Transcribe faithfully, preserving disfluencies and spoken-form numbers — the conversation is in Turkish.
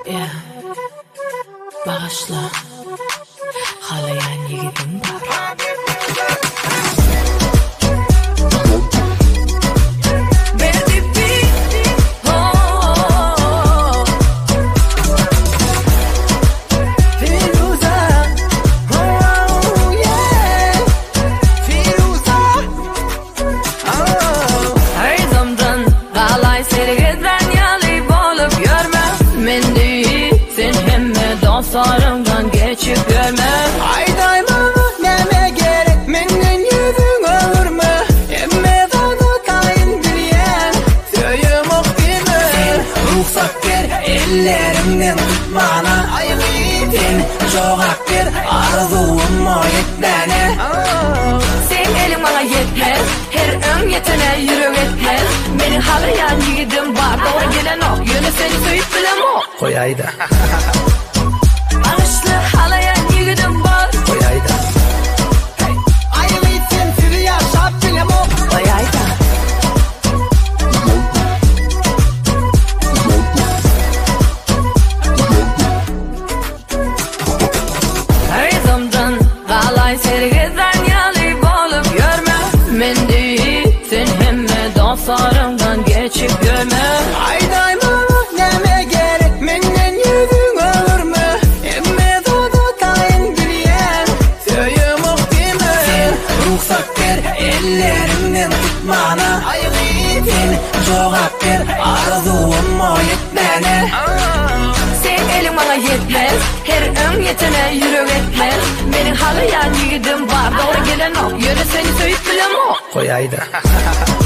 Yeah. Bağışla. Halayan yigidim var. Sarımdan geçip görme. Aydayma neme gerek menden yüzün olur mu? Emme dadı kayın diyen söyüm ok değil mi? Sen ruhsat ver ellerimden tutmana. Sen cevap ver arzuum o yetmene. Sen elin bana yetmez, her ön yetene yürü etmez. Benim halayan yiğidim var, doğru gelen o. Yönü seni söyüp bilem o. Koy ayda. Halayan yiğidim var. Koy ayda. Ayını sen sürü yaşap bilem o. Koy ayda. Her zamdan qalay sergizden yalı bolup görme. Men değil sen hemme dostlarımdan geçip görme. Aydayma neme gerek menden yüzün olur mu? Emme dadı kayın diyen söyüm ok değil mi? Sen ruhsat ver ellerimden tutmana. Sen cevap ver arzuum o yetmene. Sen elin bana yetmez, her ön yetene yürü etmez. Benim halayan yiğidim var, doğru gelen o. Yönü seni söyüp bilem o. Koy ayda.